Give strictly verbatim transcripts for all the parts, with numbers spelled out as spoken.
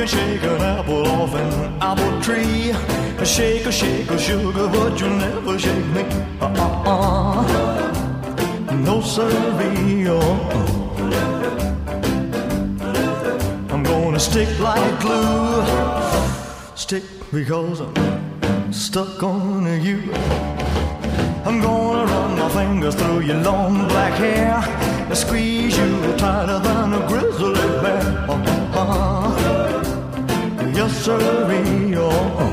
can shake an apple off an apple tree. Shake a shake a sugar, but you'll never shake me. Uh-uh-uh. No siree. Uh-uh. I'm gonna stick like glue. Stick because I'm stuck on you. I'm gonna run my fingers through your long black hair and squeeze you tighter than a grizzly bear. Uh-huh. Yes, sirree. Oh.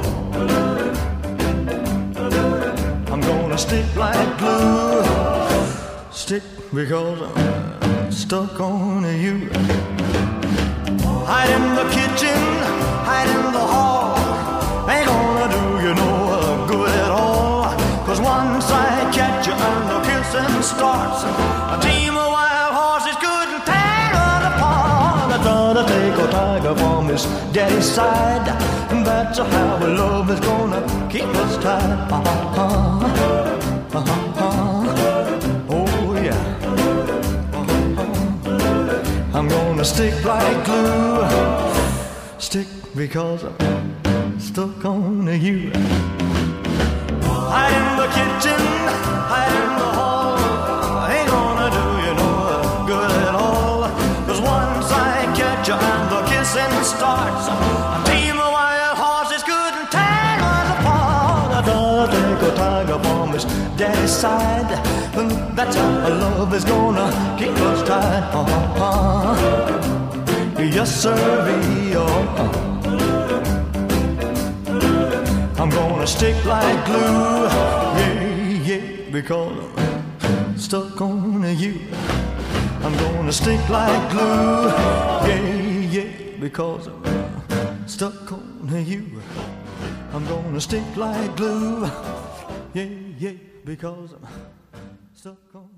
I'm gonna stick like glue. Stick because I'm stuck on you. Hide in the kitchen, hide in the hall. Ain't gonna do you no good at all. Cause once I catch you and the kissing starts, a team of wild horses couldn't tear us apart. I thought I'd take a tiger from his daddy's side, and that's how love is gonna keep us tied. Uh-huh. Uh-huh. Oh yeah. Uh-huh. I'm gonna stick like glue. Stick because I'm stuck on you. Hide in the kitchen, hide in the hall. Ain't gonna do you no good at all. Cause once I catch you and the kissing starts, a team of wild horses couldn't tear us apart. I thought I'd take a tiger from his daddy's side, and that's how love is gonna keep us tied. Uh-huh. Yes, sirree. Oh. I'm gonna stick like glue, yeah, yeah, because I'm stuck on you. I'm gonna stick like glue, yeah, yeah, because I'm stuck on you. I'm gonna stick like glue, yeah, yeah, because I'm stuck on